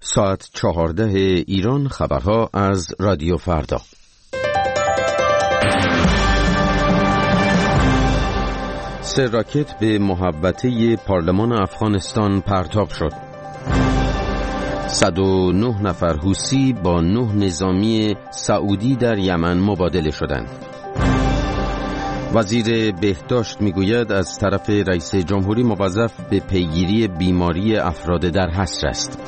ساعت 14 ایران. خبرها از رادیو فردا. سه راکت به محوطه پارلمان افغانستان پرتاب شد. 109 نفر حوثی با 9 نظامی سعودی در یمن مبادله شدند. وزیر بهداشت میگوید از طرف رئیس جمهوری موظف به پیگیری بیماری افراد در حصر است.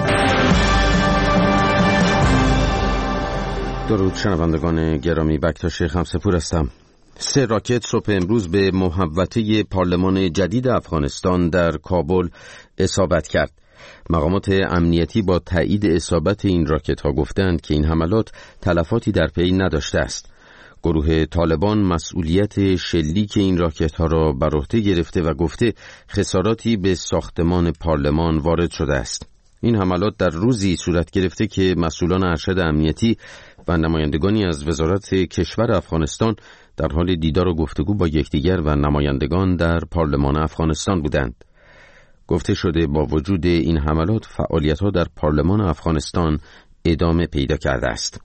درود شنوندگان گرامی، بکتاش خمسپور هستم. 3 راکت صبح امروز به محوطه پارلمان جدید افغانستان در کابل اصابت کرد. مقامات امنیتی با تایید اصابت این راکت ها گفتند که این حملات تلفاتی در پی نداشته است. گروه طالبان مسئولیت شلیک این راکت ها را بر عهده گرفته و گفته خساراتی به ساختمان پارلمان وارد شده است. این حملات در روزی صورت گرفته که مسئولان ارشد امنیتی و نمایندگانی از وزارت کشور افغانستان در حال دیدار و گفتگو با یکدیگر و نمایندگان در پارلمان افغانستان بودند. گفته شده با وجود این حملات فعالیت‌ها در پارلمان افغانستان ادامه پیدا کرده است.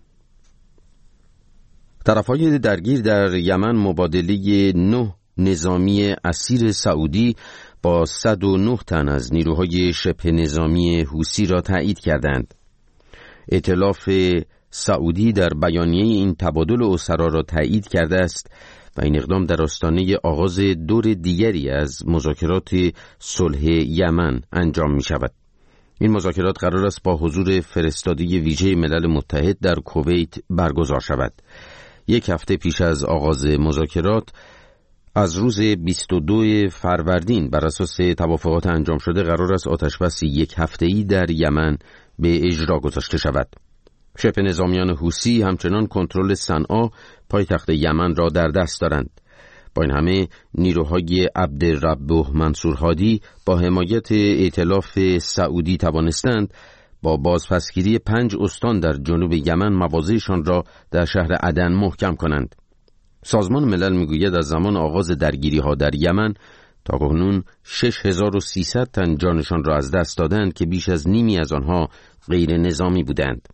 طرف‌های درگیر در یمن مبادله 9 نظامی اسیر سعودی با 109 تن از نیروهای شبه نظامی حوثی را تایید کردند. ائتلاف سعودی در بیانیه این تبادل اسرا را تایید کرده است و این اقدام در آستانه آغاز دور دیگری از مذاکرات صلح یمن انجام می شود. این مذاکرات قرار است با حضور فرستاده ویژه ملل متحد در کویت برگزار شود. 1 هفته پیش از آغاز مذاکرات از روز 22 فروردین بر اساس توافقات انجام شده قرار است آتشبس 1 هفته‌ای در یمن به اجرا گذاشته شود. شبه نظامیان حوثی همچنان کنترل صنعا پایتخت یمن را در دست دارند. با این همه نیروهای عبدالرب منصور هادی با حمایت ائتلاف سعودی توانستند با بازپسگیری 5 استان در جنوب یمن مواضعشان را در شهر عدن محکم کنند. سازمان ملل میگوید از زمان آغاز درگیری‌ها در یمن تا کنون 6300 تن جانشان را از دست دادند که بیش از نیمی از آنها غیر نظامی بودند.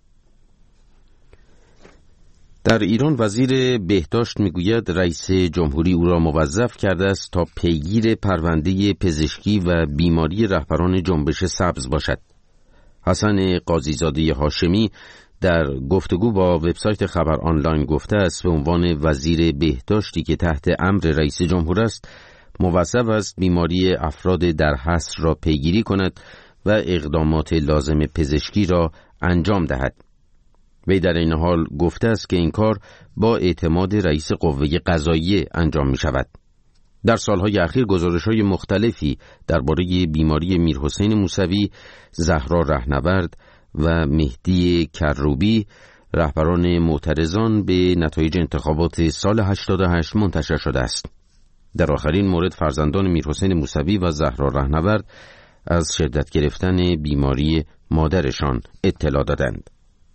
در ایران وزیر بهداشت میگوید رئیس جمهوری او را موظف کرده است تا پیگیر پرونده پزشکی و بیماری رهبران جنبش سبز باشد. حسن قاضیزاده هاشمی در گفتگو با وبسایت خبر آنلاین گفته است به عنوان وزیر بهداشتی که تحت امر رئیس جمهور است موظف است بیماری افراد در حصر را پیگیری کند و اقدامات لازم پزشکی را انجام دهد. وی در این حال گفته است که این کار با اعتماد رئیس قوه قضاییه انجام می شود. در سالهای اخیر گزارش‌های مختلفی درباره بیماری میرحسین موسوی، زهرا رهنورد و مهدی کروبی رهبران معترضان به نتایج انتخابات سال 88 منتشر شده است. در آخرین مورد فرزندان میرحسین موسوی و زهرا رهنورد از شدت گرفتن بیماری مادرشان اطلاع دادند.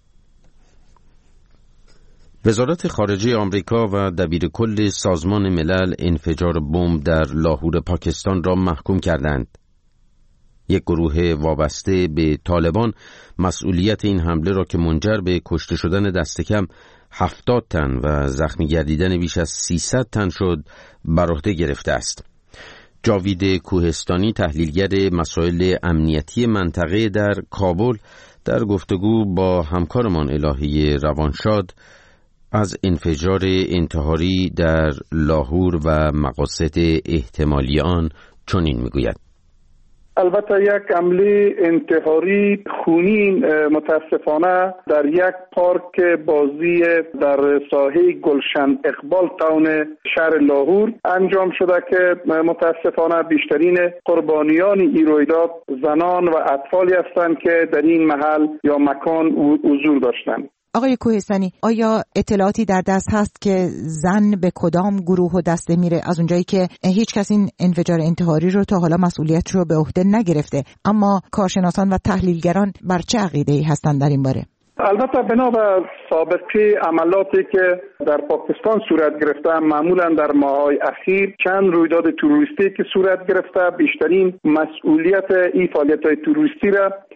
وزارت خارجه آمریکا و دبیرکل سازمان ملل انفجار بمب در لاهور پاکستان را محکوم کردند. یک گروه وابسته به طالبان مسئولیت این حمله را که منجر به کشته شدن دست کم 70 تن و زخمی گردیدن بیش از 300 تن شد بر عهده گرفته است. جاوید کوهستانی تحلیلگر مسائل امنیتی منطقه در کابل در گفتگو با همکارمان الهی روانشاد از انفجار انتحاری در لاهور و مقاصد احتمالی آن چنین میگوید: البته یک حمله انتحاری خونین متاسفانه در یک پارک بازی در ساحه گلشن اقبال تاون شهر لاهور انجام شده که متاسفانه بیشترین قربانیان این رویداد زنان و اطفالی هستند که در این محل یا مکان حضور داشتند. آقای کوهستانی، آیا اطلاعاتی در دست هست که زن به کدام گروه و دسته میره؟ از اونجایی که هیچ کس این انفجار انتحاری رو تا حالا مسئولیت رو به عهده نگرفته، اما کارشناسان و تحلیلگران بر چه عقیده‌ای هستند در این باره؟ البته بنا به سابقه عملاتی که در پاکستان صورت گرفته، معمولا در ماه‌های اخیر چند رویداد تروریستی که صورت گرفته، بیشترین مسئولیت این فعالیت‌های تروریستی را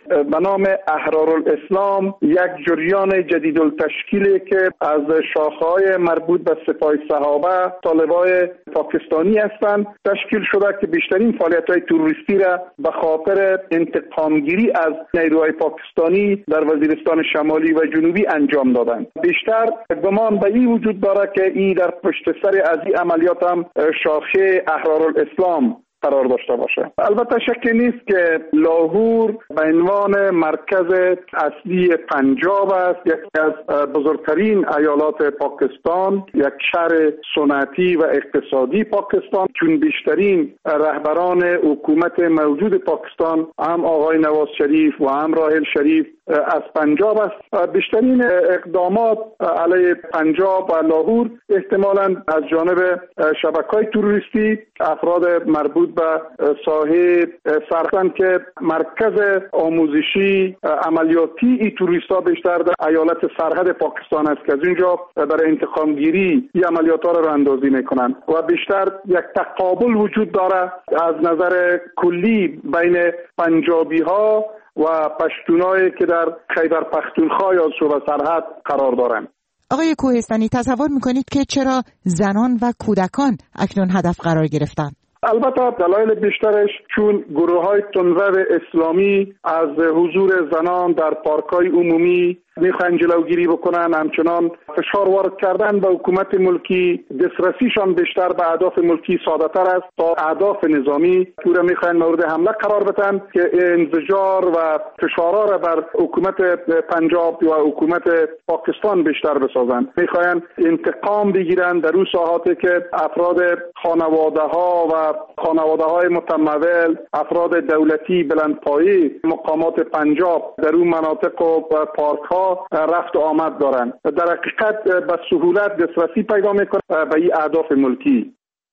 به نام احرارالاسلام، یک جریان جدیدالتشکیلی که از شاخه‌های مربوط به سپاه صحابه طالبای پاکستانی هستند تشکیل شده که بیشترین فعالیت‌های تروریستی را به خاطر انتقامگیری از نیروهای پاکستانی در وزیرستان شمالی و جنوبی انجام دادند. بیشتر گمان به این وجود دارد که این در پشت سر از این عملیات هم شاخه احرارالاسلام قرار داشته باشه. البته شکی نیست که لاهور به عنوان مرکز اصلی پنجاب است، یکی از بزرگترین ایالات پاکستان، یک شهر صنعتی و اقتصادی پاکستان، چون بیشترین رهبران حکومت موجود پاکستان هم آقای نواز شریف و هم راحل شریف از پنجاب است. بیشترین اقدامات علیه پنجاب و لاهور احتمالاً از جانب شبکه‌های تروریستی افراد مربوط به ساحه سرخن که مرکز آموزشی عملیاتی این تروریست‌ها بیشتر در ایالت سرحد پاکستان است که از اینجا برای انتقام گیری این عملیات‌ها را اندازی می‌کنند و بیشتر یک تقابل وجود داره از نظر کلی بین پنجابی‌ها و پشتونایی که در خیبر پختونخوا یا صوبه سرحد قرار دارند. آقای کوهستانی، تصور میکنید که چرا زنان و کودکان اکنون هدف قرار گرفتند؟ البته دلایل بیشترش چون گروه‌های تندرو اسلامی از حضور زنان در پارک‌های عمومی میخوان جلوگیری بکنن، همچنان فشار وارد کردن به حکومت ملکی، دسترسیشان بیشتر به اهداف ملکی ساده‌تر است تا اهداف نظامی. پورا میخوان مورد حمله قرار بدن که انزجار و فشارها را بر حکومت پنجاب و حکومت پاکستان بیشتر بسازن. میخوان انتقام بگیرن در اون ساحاتی که افراد خانواده‌ها و خانواده‌های متمول، افراد دولتی بلندپایه مقامات پنجاب در اون مناطق و پارک‌ها رفت و آمد دارن. در حقیقت به سهولت دسترسی پیدا میکنه به این اهداف ملکی.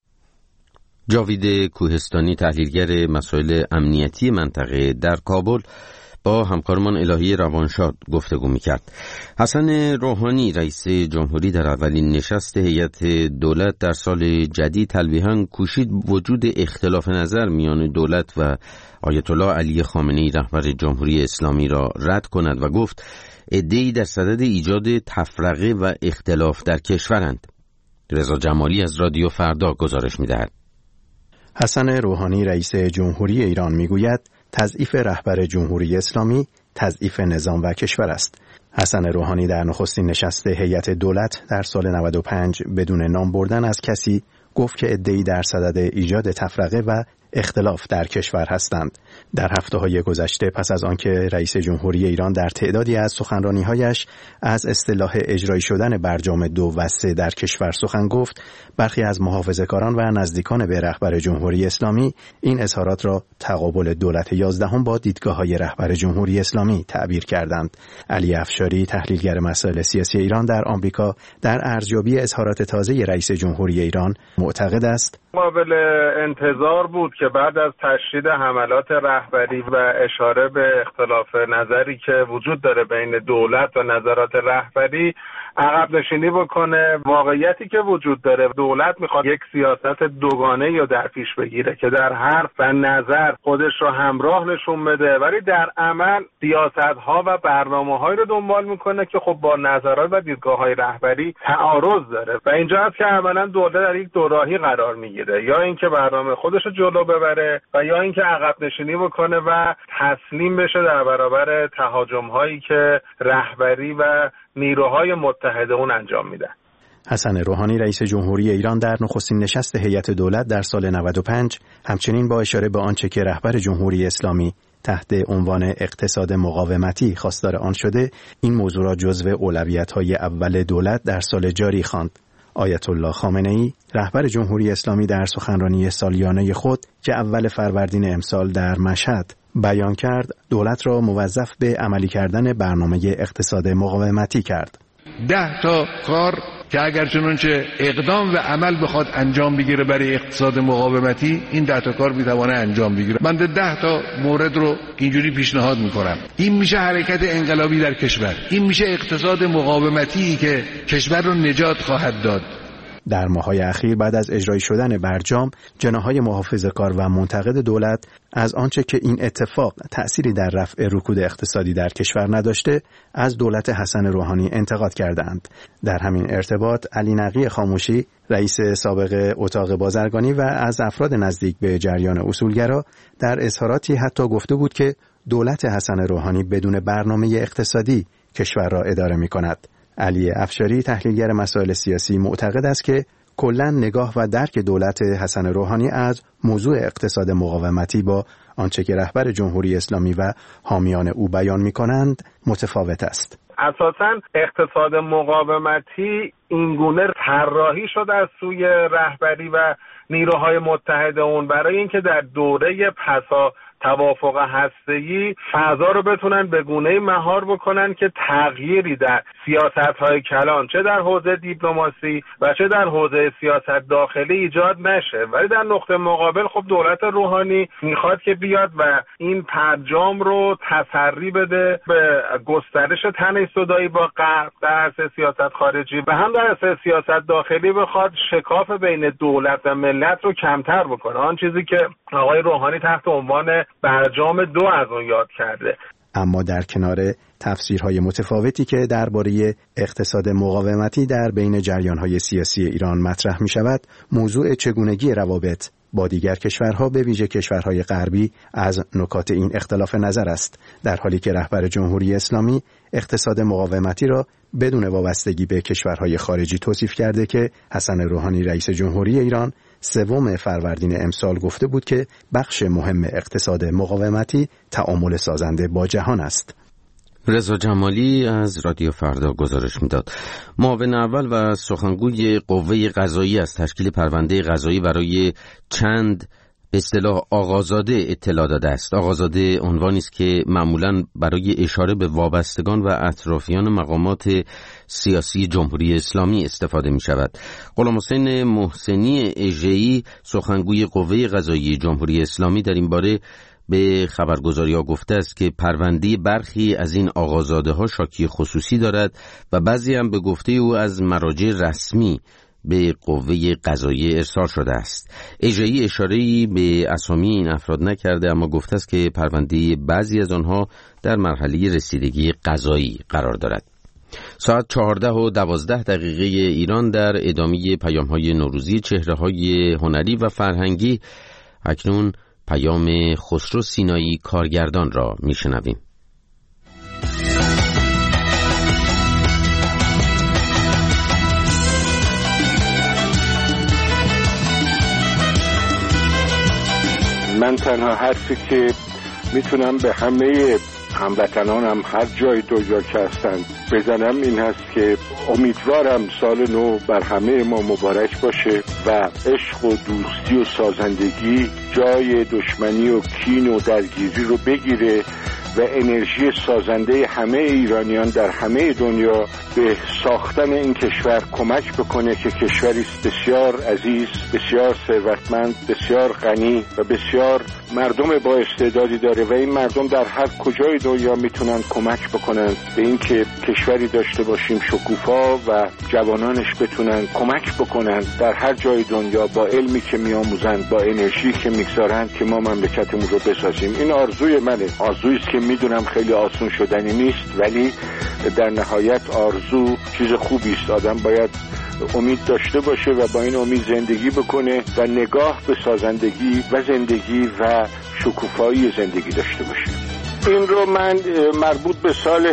جاوید کوهستانی، تحلیلگر مسائل امنیتی منطقه در کابل، با همکارمان الهی روانشاد گفتگو میکرد. حسن روحانی رئیس جمهوری در اولین نشست هیئت دولت در سال جدید تلویحاً کوشید وجود اختلاف نظر میان دولت و آیت الله علی خامنه‌ای رهبر جمهوری اسلامی را رد کند و گفت عده‌ای در صدد ایجاد تفرقه و اختلاف در کشورند. رضا جمالی از رادیو فردا گزارش می‌دهد. حسن روحانی رئیس جمهوری ایران میگوید تضعیف رهبر جمهوری اسلامی تضعیف نظام و کشور است. حسن روحانی در نخستین نشست هیئت دولت در سال 95 بدون نام بردن از کسی گفت که عده‌ای در صدد ایجاد تفرقه و اختلاف در کشور هستند. در هفته‌های گذشته پس از آنکه رئیس جمهوری ایران در تعدادی از سخنرانی‌هایش از اصطلاح اجرایی شدن برجام 2 و 3 در کشور سخن گفت، برخی از محافظه‌کاران و نزدیکان به رهبر جمهوری اسلامی این اظهارات را تقابل دولت 11 با دیدگاه‌های رهبر جمهوری اسلامی تعبیر کردند. علی افشاری، تحلیلگر مسائل سیاسی ایران در آمریکا، در ارزیابی اظهارات تازه رئیس جمهوری ایران معتقد است قابل انتظار بود که بعد از تشدید حملات رهبری و اشاره به اختلاف نظری که وجود داره بین دولت و نظرات رهبری عقب نشینی بکنه. واقعیتی که وجود داره، دولت میخواد یک سیاست دوگانه یا در پیش بگیره که در حرف و نظر خودش رو همراه نشون بده، ولی در عمل سیاست‌ها و برنامه‌هایی رو دنبال میکنه که خب با نظرات و دیدگاه‌های رهبری تعارض داره و اینجا هست که عملاً دولت در یک دوراهی قرار میگیره، یا اینکه برنامه خودش رو جلو ببره و یا اینکه عقب نشینی بکنه و تسلیم بشه در برابر تهاجم‌هایی که رهبری و نیروهای متحد اون انجام میدن. حسن روحانی رئیس جمهوری ایران در نخستین نشست هیئت دولت در سال 95 همچنین با اشاره به آنچه که رهبر جمهوری اسلامی تحت عنوان اقتصاد مقاومتی خواستار آن شده، این موضوع را جزو اولویت‌های اول دولت در سال جاری خواند. آیت الله خامنه‌ای رهبر جمهوری اسلامی در سخنرانی سالیانه خود که اول فروردین امسال در مشهد بیان کرد، دولت را موظف به عملی کردن برنامه اقتصاد مقاومتی کرد. 10 تا کار که اگر چنانچه اقدام و عمل بخواد انجام بگیره برای اقتصاد مقاومتی، این 10 تا کار میتونه انجام بگیره. من 10 تا مورد رو اینجوری پیشنهاد میکنم. این میشه حرکت انقلابی در کشور، این میشه اقتصاد مقاومتی که کشور رو نجات خواهد داد. در ماه‌های اخیر بعد از اجرایی شدن برجام، جناح‌های محافظه‌کار و منتقد دولت از آنچه که این اتفاق تأثیری در رفع رکود اقتصادی در کشور نداشته، از دولت حسن روحانی انتقاد کردند. در همین ارتباط علی نقی خاموشی، رئیس سابق اتاق بازرگانی و از افراد نزدیک به جریان اصولگرا، در اظهاراتی حتی گفته بود که دولت حسن روحانی بدون برنامه اقتصادی کشور را اداره می‌کند. علی افشاری، تحلیلگر مسائل سیاسی، معتقد است که کلاً نگاه و درک دولت حسن روحانی از موضوع اقتصاد مقاومتی با آنچه که رهبر جمهوری اسلامی و حامیان او بیان می‌کنند متفاوت است. اساساً اقتصاد مقاومتی اینگونه طراحی شده از سوی رهبری و نیروهای متحد اون برای اینکه در دوره پسا توافق هسته‌ای فضا رو بتونن به گونه‌ای مهار بکنن که تغییری در سیاست‌های کلان چه در حوزه دیپلماسی و چه در حوزه سیاست داخلی ایجاد نشه. ولی در نقطه مقابل خب دولت روحانی میخواد که بیاد و این برجام رو تسری بده به گسترش تنی‌صدایی با غرب در عرصه سیاست خارجی و هم در عرصه سیاست داخلی بخواد شکاف بین دولت و ملت رو کمتر بکنه. آن چیزی که آقای روحانی تحت عنوان برجام 2 از اون یاد کرده. اما در کنار تفسیرهای متفاوتی که درباره اقتصاد مقاومتی در بین جریان‌های سیاسی ایران مطرح می‌شود، موضوع چگونگی روابط با دیگر کشورها به ویژه کشورهای غربی از نکات این اختلاف نظر است، در حالی که رهبر جمهوری اسلامی اقتصاد مقاومتی را بدون وابستگی به کشورهای خارجی توصیف کرده که حسن روحانی رئیس جمهوری ایران 3 فروردین امسال گفته بود که بخش مهم اقتصاد مقاومتی تعامل سازنده با جهان است. رضا جمالی از رادیو فردا گزارش میداد. معاون اول و سخنگوی قوه قضاییه از تشکیل پرونده قضایی برای چند به اصطلاح آقازاده اطلاع داده است. آقازاده عنوانی است که معمولاً برای اشاره به وابستگان و اطرافیان مقامات سیاسی جمهوری اسلامی استفاده می شود. غلام حسین محسنی اژه‌ای، سخنگوی قوه قضاییه جمهوری اسلامی، در این باره به خبرگزاری‌ها گفته است که پرونده برخی از این آقازاده‌ها شاکی خصوصی دارد و بعضی هم به گفته او از مراجع رسمی به قوه قضاییه ارسال شده است. اژه‌ای اشاره‌ای به اسامی این افراد نکرده، اما گفته است که پرونده بعضی از آنها در مرحله رسیدگی قضایی قرار دارد. ساعت 14:12 ایران در ادامه پیام‌های نوروزی چهره‌های هنری و فرهنگی، اکنون پیام خسرو سینایی کارگردان را میشنویم. من تنها حرفی که میتونم به همه هموطنانم هر جای دنیا که هستند بزنم این هست که امیدوارم سال نو بر همه ما مبارک باشه و عشق و دوستی و سازندگی جای دشمنی و کین و درگیری رو بگیره و انرژی سازنده همه ایرانیان در همه دنیا به ساختن این کشور کمک بکنه که کشوری بسیار عزیز، بسیار ثروتمند، بسیار غنی و بسیار مردم با استعدادی داره و این مردم در هر کجای دنیا میتونن کمک بکنن به این که کشوری داشته باشیم شکوفا و جوانانش بتونن کمک بکنن در هر جای دنیا با علمی که میآموزن، با انرژی که میگذارن که ما مملکتمون رو بسازیم. این آرزوی منه، آرزویی است که میدونم خیلی آسون شدنی نیست، ولی در نهایت آرزو چیز خوبی است. آدم باید امید داشته باشه و با این امید زندگی بکنه و نگاه به سازندگی و زندگی و شکوفایی زندگی داشته باشه. این رو من مربوط به سال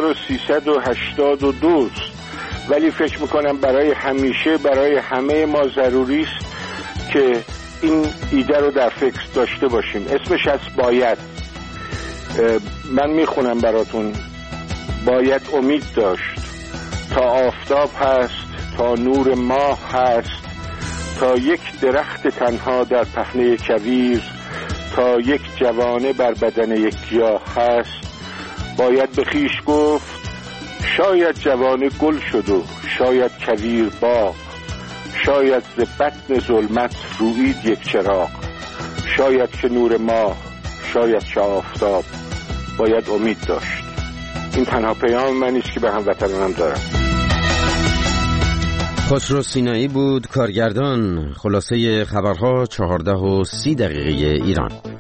1382 است، ولی فکر میکنم برای همیشه برای همه ما ضروری است که این ایده رو در فکر داشته باشیم. اسمش از باید. من میخونم براتون. باید امید داشت تا آفتاب هست، تا نور ماه هست، تا یک درخت تنها در پهنه کویر، تا یک جوانه بر بدن یک گیاه هست. باید به خویش گفت شاید جوانه گل شد و شاید کویر باغ، شاید ز بطن ظلمت رویید یک چراغ، شاید که نور ماه، شاید که آفتاب. باید امید داشت. این تنها پیام من است که به هموطنانم دارم. خسرو سینایی بود کارگردان. خلاصه خبرها 14:30 ایران.